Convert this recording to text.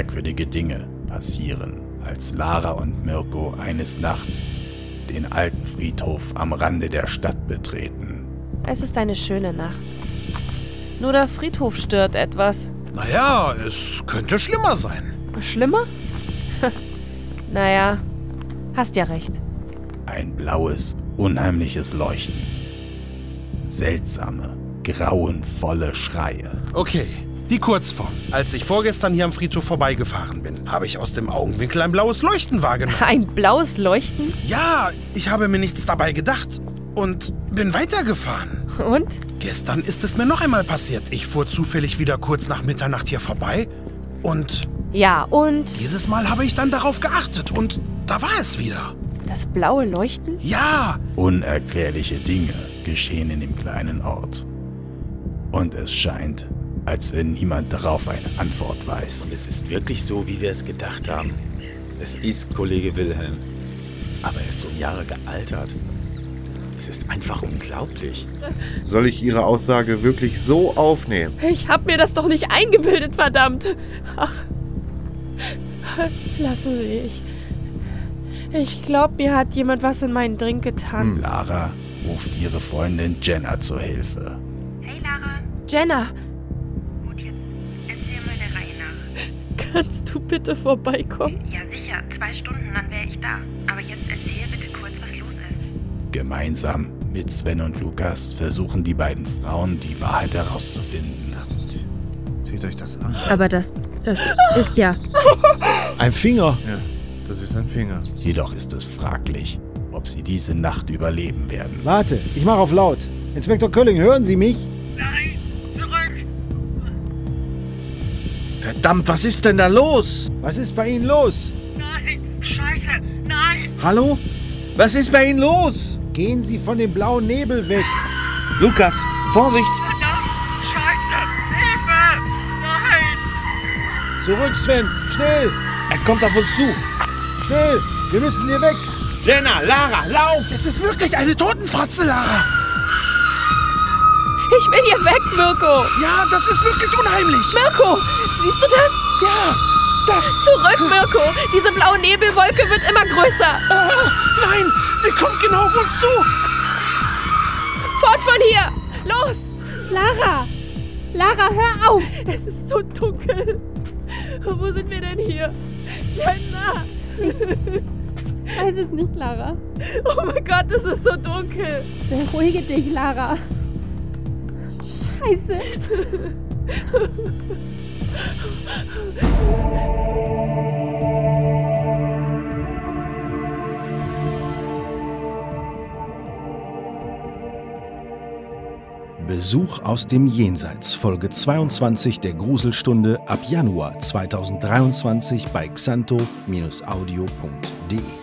Merkwürdige Dinge passieren, als Lara und Mirko eines Nachts den alten Friedhof am Rande der Stadt betreten. Es ist eine schöne Nacht. Nur der Friedhof stört etwas. Naja, es könnte schlimmer sein. Schlimmer? Naja, hast ja recht. Ein blaues, unheimliches Leuchten. Seltsame, grauenvolle Schreie. Okay, die Kurzform. Als ich vorgestern hier am Friedhof vorbeigefahren bin, habe ich aus dem Augenwinkel ein blaues Leuchten wahrgenommen. Ein blaues Leuchten? Ja, ich habe mir nichts dabei gedacht und bin weitergefahren. Und? Gestern ist es mir noch einmal passiert. Ich fuhr zufällig wieder kurz nach Mitternacht hier vorbei und... Ja, und? Dieses Mal habe ich dann darauf geachtet und da war es wieder. Das blaue Leuchten? Ja! Unerklärliche Dinge geschehen in dem kleinen Ort. Und es scheint, als wenn niemand darauf eine Antwort weiß. Es ist wirklich so, wie wir es gedacht haben. Es ist Kollege Wilhelm. Aber er ist so Jahre gealtert. Es ist einfach unglaublich. Soll ich Ihre Aussage wirklich so aufnehmen? Ich hab mir das doch nicht eingebildet, verdammt. Ach, lassen Sie, ich glaube, mir hat jemand was in meinen Drink getan. Lara ruft ihre Freundin Jenna zur Hilfe. Hey Lara, Jenna, gut, jetzt erzähl mal der Reihe nach. kannst du bitte vorbeikommen? Ja sicher, 2 Stunden, dann wäre ich da. Aber jetzt erzähl bitte kurz, was los ist. Gemeinsam mit Sven und Lukas versuchen die beiden Frauen, die Wahrheit herauszufinden. Seht euch das an. Aber das ist ja... Ein Finger. Ja, das ist ein Finger. Jedoch ist es fraglich, ob sie diese Nacht überleben werden. Warte, ich mache auf laut. Inspektor Kölling, hören Sie mich? Nein, zurück! Verdammt, was ist denn da los? Was ist bei Ihnen los? Nein, scheiße, nein! Hallo? Was ist bei Ihnen los? Gehen Sie von dem blauen Nebel weg. Lukas, Vorsicht! Verdammt, scheiße, Hilfe! Nein! Zurück, Sven, schnell, Er kommt auf uns zu. schnell. Wir müssen hier weg. Jenna, Lara, lauf! Es ist wirklich eine Totenfratze, Lara. Ich will hier weg, Mirko. Ja, das ist wirklich unheimlich. Mirko, siehst du das? Ja, das... Zurück, Mirko. Diese blaue Nebelwolke wird immer größer. Nein, sie kommt genau auf uns zu. Fort von hier. Los. Lara, hör auf! Es ist so dunkel. Wo sind wir denn hier? Jenna. Weiß es nicht, Lara. Oh mein Gott, es ist so dunkel. Beruhige dich, Lara. Scheiße. Besuch aus dem Jenseits, Folge 22 der Gruselstunde ab Januar 2023 bei xanto-audio.de